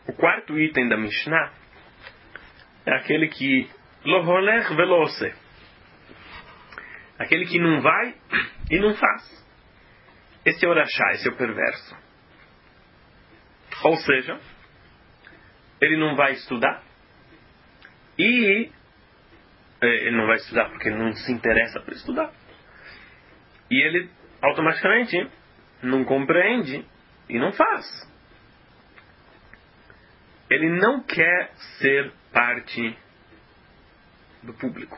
O quarto item da Mishnah é aquele que lo holech velo ose. Aquele que não vai e não faz. Esse é o rachá, esse é o perverso. Ou seja, ele não vai estudar e ele não vai estudar porque ele não se interessa por estudar. E ele automaticamente não compreende e não faz. Ele não quer ser parte do público.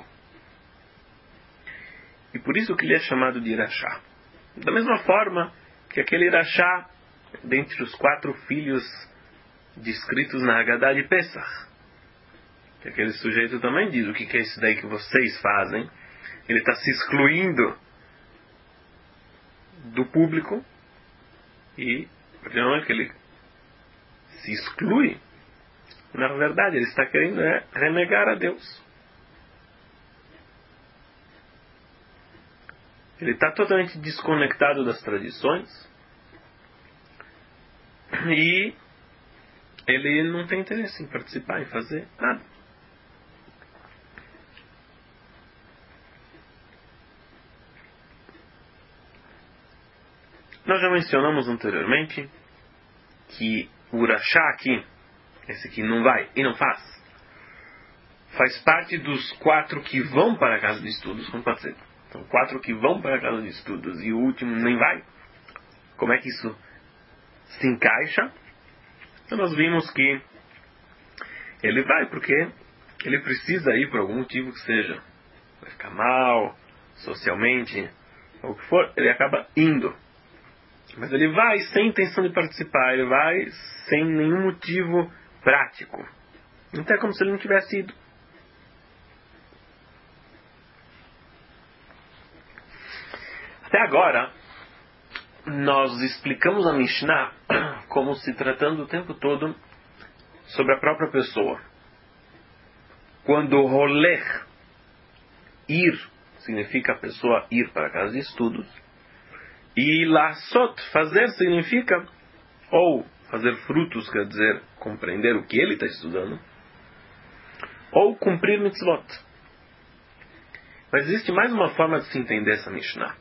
E por isso que ele é chamado de Irachá. Da mesma forma que aquele Irachá, dentre os 4 filhos descritos na Haggadah de Pesach, que aquele sujeito também diz: o que é isso daí que vocês fazem? Ele está se excluindo do público, e a partir do momento que ele se exclui, na verdade ele está querendo renegar a Deus. Ele está totalmente desconectado das tradições e ele não tem interesse em participar, em fazer nada. Nós já mencionamos anteriormente que o Urachá aqui, esse que não vai e não faz parte dos 4 que vão para a casa de estudos, como pode ser. Então, 4 que vão para a casa de estudos e o último nem vai. Como é que isso se encaixa? Então, nós vimos que ele vai porque ele precisa ir por algum motivo que seja. Vai ficar mal, socialmente, ou o que for, ele acaba indo. Mas ele vai sem intenção de participar, ele vai sem nenhum motivo prático. Então é como se ele não tivesse ido. Até agora, nós explicamos a Mishnah como se tratando o tempo todo sobre a própria pessoa. Quando holech, ir, significa a pessoa ir para a casa de estudos, e lasot, fazer, significa ou fazer frutos, quer dizer, compreender o que ele está estudando, ou cumprir mitzvot. Mas existe mais uma forma de se entender essa Mishnah,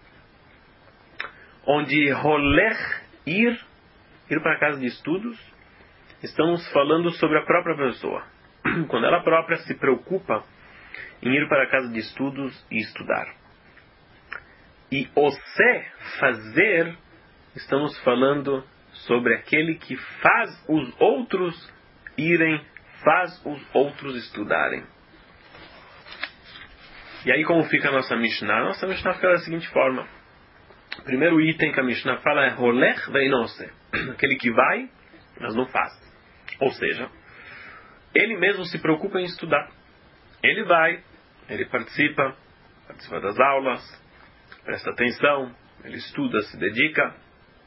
onde holech, ir para a casa de estudos, estamos falando sobre a própria pessoa. Quando ela própria se preocupa em ir para a casa de estudos e estudar. E ose, fazer, estamos falando sobre aquele que faz os outros irem, faz os outros estudarem. E aí como fica a nossa Mishnah? Nossa Mishnah fica da seguinte forma. O primeiro item que a Mishnah fala é holech veinose, aquele que vai, mas não faz. Ou seja, ele mesmo se preocupa em estudar. Ele vai, ele participa das aulas, presta atenção, ele estuda, se dedica,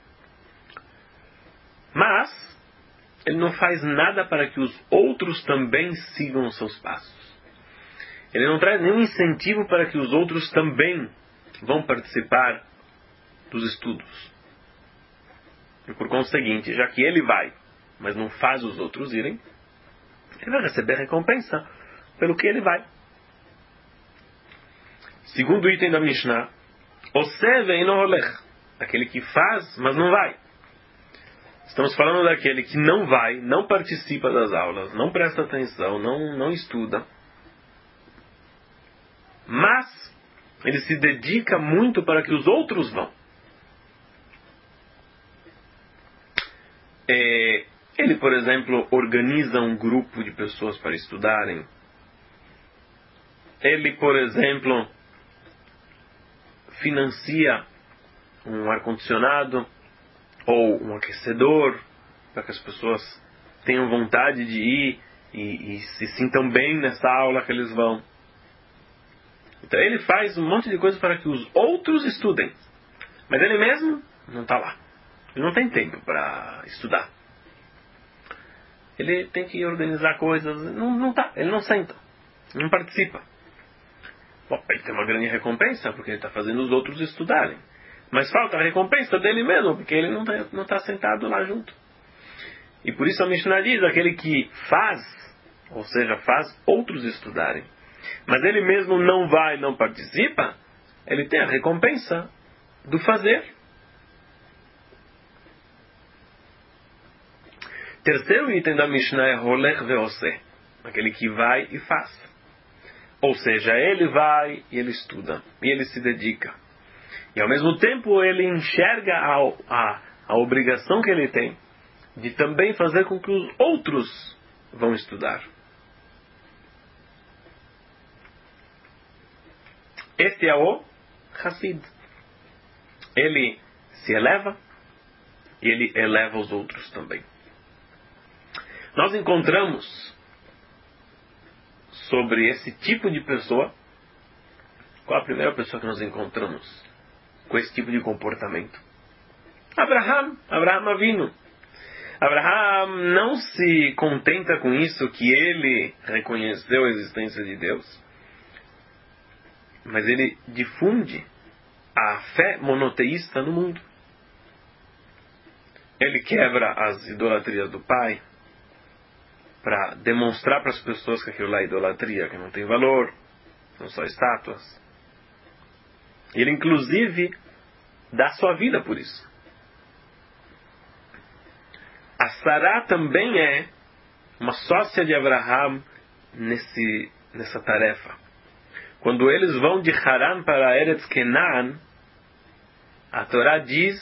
mas ele não faz nada para que os outros também sigam os seus passos. Ele não traz nenhum incentivo para que os outros também vão participar dos estudos. E por conseguinte, já que ele vai, mas não faz os outros irem, ele vai receber recompensa pelo que ele vai. Segundo item da Mishnah, ose veino holech, aquele que faz, mas não vai. Estamos falando daquele que não vai, não participa das aulas, não presta atenção, não estuda, mas ele se dedica muito para que os outros vão. Ele, por exemplo, organiza um grupo de pessoas para estudarem. Ele, por exemplo, financia um ar-condicionado ou um aquecedor para que as pessoas tenham vontade de ir e se sintam bem nessa aula que eles vão. Então ele faz um monte de coisa para que os outros estudem, mas ele mesmo não está lá. Ele não tem tempo para estudar. Ele tem que organizar coisas, ele não senta, não participa. Bom, ele tem uma grande recompensa porque ele está fazendo os outros estudarem, mas falta a recompensa dele mesmo porque ele não está sentado lá junto. E por isso a Mishnah diz, aquele que faz, ou seja, faz outros estudarem, mas ele mesmo não vai, não participa, ele tem a recompensa do fazer. Terceiro item da Mishnah é Holech ve'oseh, aquele que vai e faz. Ou seja, ele vai e ele estuda, e ele se dedica. E ao mesmo tempo ele enxerga a obrigação que ele tem de também fazer com que os outros vão estudar. Esse é o Hassid. Ele se eleva e ele eleva os outros também. Nós encontramos sobre esse tipo de pessoa, qual a primeira pessoa que nós encontramos com esse tipo de comportamento? Abraham Avinu. Abraham não se contenta com isso, que ele reconheceu a existência de Deus, mas ele difunde a fé monoteísta no mundo. Ele quebra as idolatrias do pai para demonstrar para as pessoas que aquilo lá é idolatria, que não tem valor, são só estátuas. Ele inclusive dá sua vida por isso. A Sará também é uma sócia de Abraham nessa tarefa. Quando eles vão de Haran para Eretz Canaan, a Torá diz: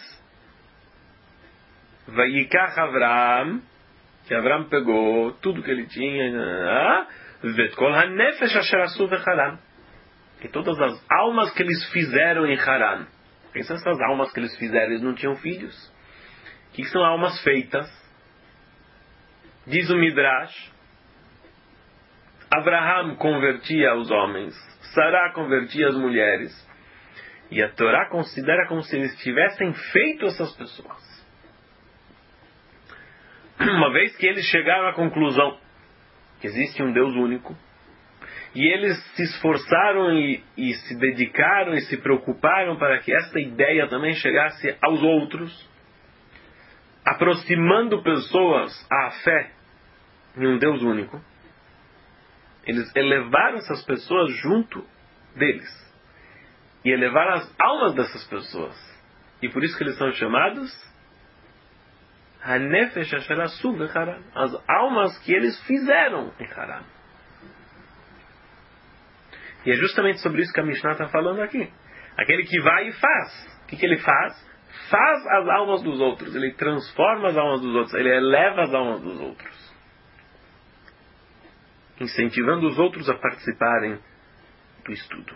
Vayikach Avraham, que Avraham pegou tudo que ele tinha, Vet kol hanefesh asher asu beCharan, e todas as almas que eles fizeram em Haran. Quem são essas almas que eles fizeram? Eles não tinham filhos. O que são almas feitas? Diz o Midrash: Abraham convertia os homens, Sará convertia as mulheres, e a Torá considera como se eles tivessem feito essas pessoas. Uma vez que eles chegaram à conclusão que existe um Deus único, e eles se esforçaram e se dedicaram e se preocuparam para que essa ideia também chegasse aos outros, aproximando pessoas à fé em um Deus único, eles elevaram essas pessoas junto deles e elevaram as almas dessas pessoas, e por isso que eles são chamados Hanefesh asher asu beCharan, as almas que eles fizeram em Haran. E é justamente sobre isso que a Mishnah está falando aqui. Aquele que vai e faz. O que ele faz? Faz as almas dos outros. Ele transforma as almas dos outros. Ele eleva as almas dos outros, incentivando os outros a participarem do estudo.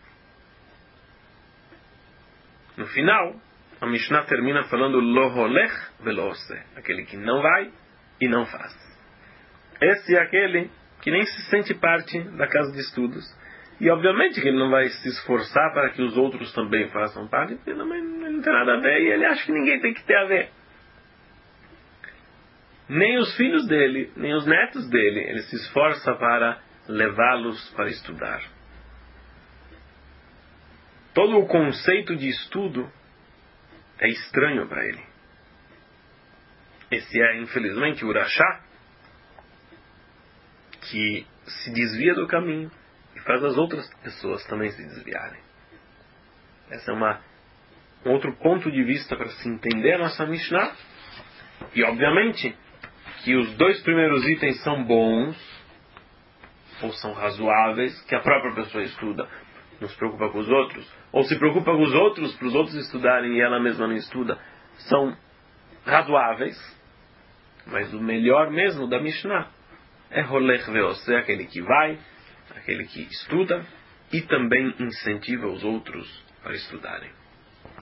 No final, a Mishnah termina falando Lo holech velo oseh, aquele que não vai e não faz. Esse é aquele que nem se sente parte da casa de estudos. E obviamente que ele não vai se esforçar para que os outros também façam parte, porque ele não tem nada a ver e ele acha que ninguém tem que ter a ver. Nem os filhos dele, nem os netos dele, ele se esforça para levá-los para estudar. Todo o conceito de estudo é estranho para ele. Esse é, infelizmente, o Urachá, que se desvia do caminho e faz as outras pessoas também se desviarem. Esse é um outro ponto de vista para se entender a nossa Mishnah. E, obviamente, que os dois primeiros itens são bons, ou são razoáveis, que a própria pessoa estuda, não se preocupa com os outros, ou se preocupa com os outros, para os outros estudarem e ela mesma não estuda, são razoáveis. Mas o melhor mesmo da Mishnah é Holech ve'oseh, aquele que vai, aquele que estuda e também incentiva os outros para estudarem.